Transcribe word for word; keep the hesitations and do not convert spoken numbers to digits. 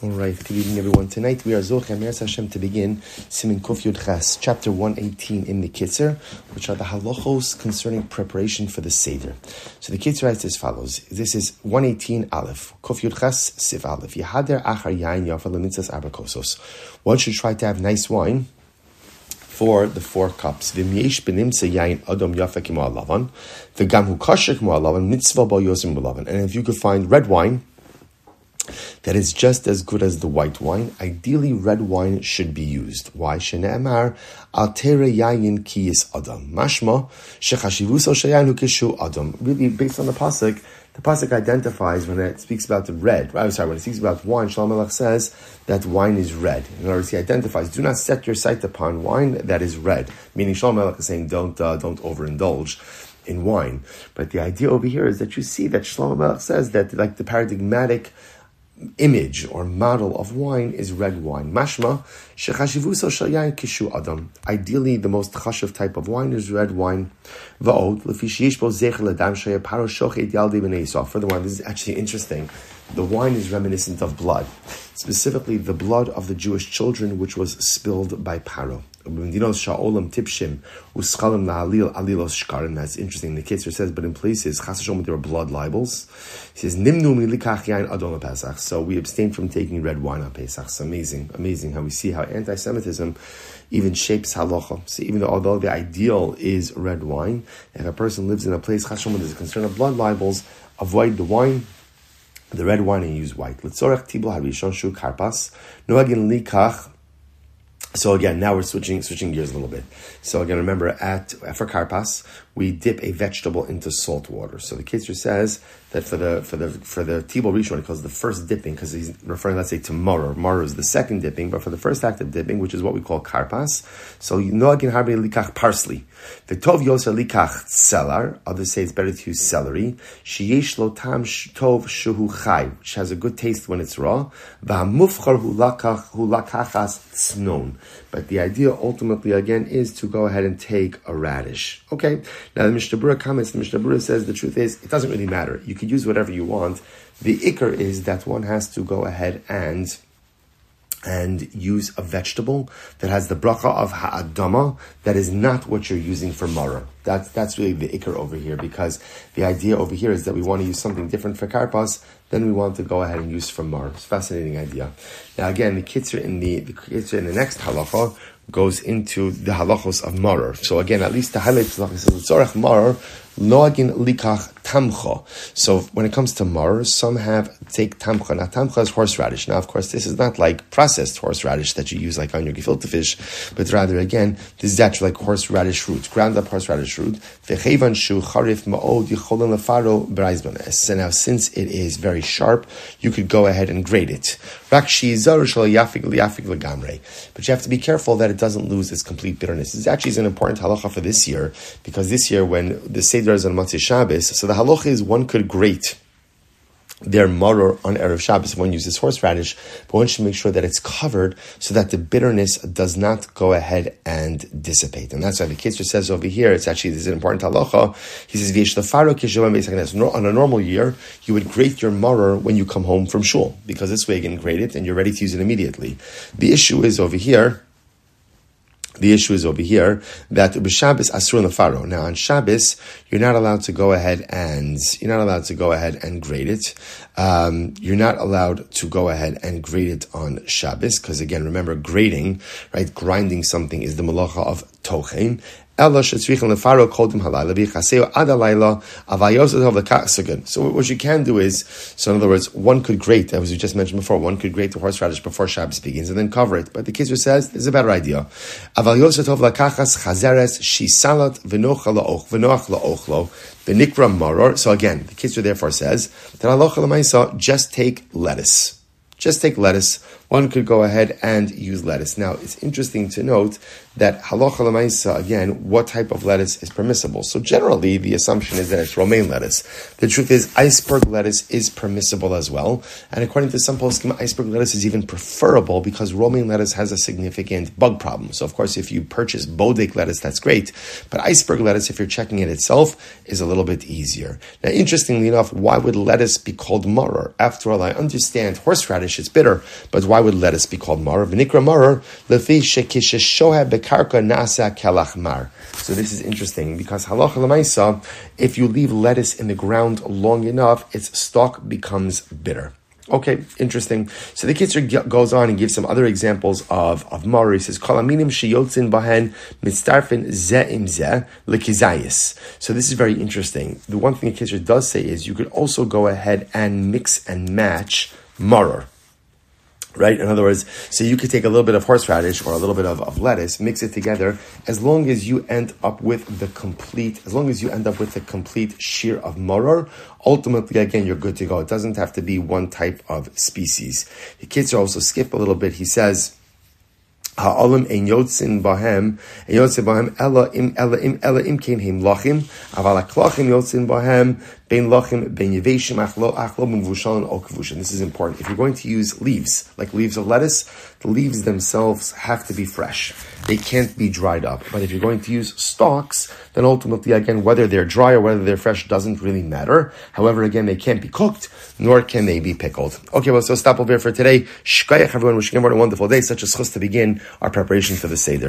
All right, good evening, everyone. Tonight we are Zocheh Me'eretz Hashem to begin Siman Kuf Yud Ches, chapter one eighteen in the Kitzer, which are the halachos concerning preparation for the Seder. So the Kitzer writes as follows. This is one eighteen Aleph, Kuf Yud Ches, Siv Aleph. Yehader achar yain yafa lemitzas arba kosos. One should try to have nice wine for the four cups. V'myesh benimtza yain adam yafa kimo alavan. V'gam hu kosher kimo alavan mitzvah bo yozim alavan. And if you could find red wine that is just as good as the white wine, ideally red wine should be used. Why? Shene'emar al tere yayin ki yis adam. Mashma shechashivuso shayan hu kishu adam. Really, based on the pasuk, the pasuk identifies when it speaks about the red. I'm sorry, when it speaks about wine, Shalom Melech says that wine is red. In other words, he identifies, do not set your sight upon wine that is red. Meaning, Shalom Melech is saying, don't uh, don't overindulge in wine. But the idea over here is that you see that Shlomo Melech says that like the paradigmatic image or model of wine is red wine. Mashma shechashivuso shel yain kishu adam. Ideally, the most chashuv type of wine is red wine. Va'od lefi sheyesh bo zecher ledam shaya paro shochet yaldei b'nei Yisrael. Furthermore, this is actually interesting. The wine is reminiscent of blood, specifically the blood of the Jewish children, which was spilled by Paro. That's interesting. The Kitzer says, but in places, there were blood libels. He says, so we abstain from taking red wine on Pesach. It's amazing, amazing how we see how anti-Semitism even shapes halacha. So even though, although the ideal is red wine, if a person lives in a place, there's a concern of blood libels, avoid the wine, the red wine, and use white. L'tzorech tibul harishon shu karpas noagin likach. So again, now we're switching switching gears a little bit. So again, remember, at for karpas, we dip a vegetable into salt water. So the Kitzer says that for the for the for the tibul rishon, it calls the first dipping because he's referring, let's say, to maror. Maror is the second dipping, but for the first act of dipping, which is what we call karpas, so noagin harbe likach parsley. The tov yoser likach tzelar. Others say it's better to use celery. Sheyesh lo tam tov shuhu chai, which has a good taste when it's raw. V'hamufchar hu lakach hu lakachas tznon. But the idea ultimately, again, is to go ahead and take a radish. Okay? Now, the Mishnah Berurah comments, the Mishnah Berurah says the truth is, it doesn't really matter. You could use whatever you want. The ikar is that one has to go ahead and and use a vegetable that has the bracha of ha'adama, that is not what you're using for maror. That's, that's really the ikar over here, because the idea over here is that we want to use something different for karpas, then we want to go ahead and use for maror. It's a fascinating idea. Now again, the Kitzer in the, the Kitzer in the next halacha goes into the halachos of maror. So again, at least to highlight the halacha, says, Tzorech maror, noagin likach tamcha. So when it comes to maror, some have take tamcha. Now tamcha is horseradish. Now of course this is not like processed horseradish that you use like on your gefilte fish, but rather again, this is actually like horseradish root, ground up horseradish root. V'chevan shu charif ma'od yicholen lefaro b'reizban. So now since it is very sharp, you could go ahead and grate it. Rak she'izar shel yafik liyafik legamrei. But you have to be careful that it doesn't lose its complete bitterness. This actually is an important halacha for this year, because this year when the Seder is on Motzei Shabbos, so the halacha is one could grate their maror on Erev Shabbos if one uses horseradish, but one should make sure that it's covered so that the bitterness does not go ahead and dissipate. And that's why the Kitzer says over here, it's actually, this is an important halacha. He says, on a normal year, you would grate your maror when you come home from shul, because this way you can grate it and you're ready to use it immediately. The issue is over here, The issue is over here that b'Shabbos asur lefaro. Now on Shabbos, you're not allowed to go ahead and you're not allowed to go ahead and grate it. Um, you're not allowed to go ahead and grate it on Shabbos, because again, remember, grating, right? Grinding something is the malacha of tochen. So what you can do is, so in other words, one could grate, as we just mentioned before, one could grate the horseradish before Shabbos begins and then cover it. But the Kitzer says, this is a better idea. So again, the Kitzer therefore says that halacha l'maisa, just take lettuce. Just take lettuce. One could go ahead and use lettuce. Now, it's interesting to note that halacha l'maisa, again, what type of lettuce is permissible? So generally, the assumption is that it's romaine lettuce. The truth is, iceberg lettuce is permissible as well. And according to some poskim, iceberg lettuce is even preferable because romaine lettuce has a significant bug problem. So of course, if you purchase bodek lettuce, that's great. But iceberg lettuce, if you're checking it itself, is a little bit easier. Now, interestingly enough, why would lettuce be called maror? After all, I understand horseradish radish, it's bitter. But why would lettuce be called marar? V'nikra marar lefi shekisheshoha bekarka nasa kalachmar. So this is interesting because halacha l'maisa, if you leave lettuce in the ground long enough, its stalk becomes bitter. Okay, interesting. So the Kitzur goes on and gives some other examples of of marar. He says, "Kol aminim sheyotzin bahen mitztarfin ze im ze lekizayis." So this is very interesting. The one thing the Kitzur does say is you could also go ahead and mix and match marar. Right? In other words, so you could take a little bit of horseradish or a little bit of, of lettuce, mix it together, as long as you end up with the complete, as long as you end up with the complete shear of marar, ultimately, again, you're good to go. It doesn't have to be one type of species. The kids also skip a little bit. He says, Ha'olam ein yotzin bahem, ein yotzin bahem, ela im, ela im, ela im kein heim lachim, aval ha'klachim yotzin bahem, bein lachim, bein yeveshim, achlo, achlo, muvushan, o kavushan. This is important. If you're going to use leaves, like leaves of lettuce, the leaves themselves have to be fresh. They can't be dried up. But if you're going to use stalks, then ultimately, again, whether they're dry or whether they're fresh doesn't really matter. However, again, they can't be cooked, nor can they be pickled. Okay, well, so stop over here for today. Shkayach, everyone. Wishing everyone a wonderful day. Such a schus to begin our preparation for the Seder.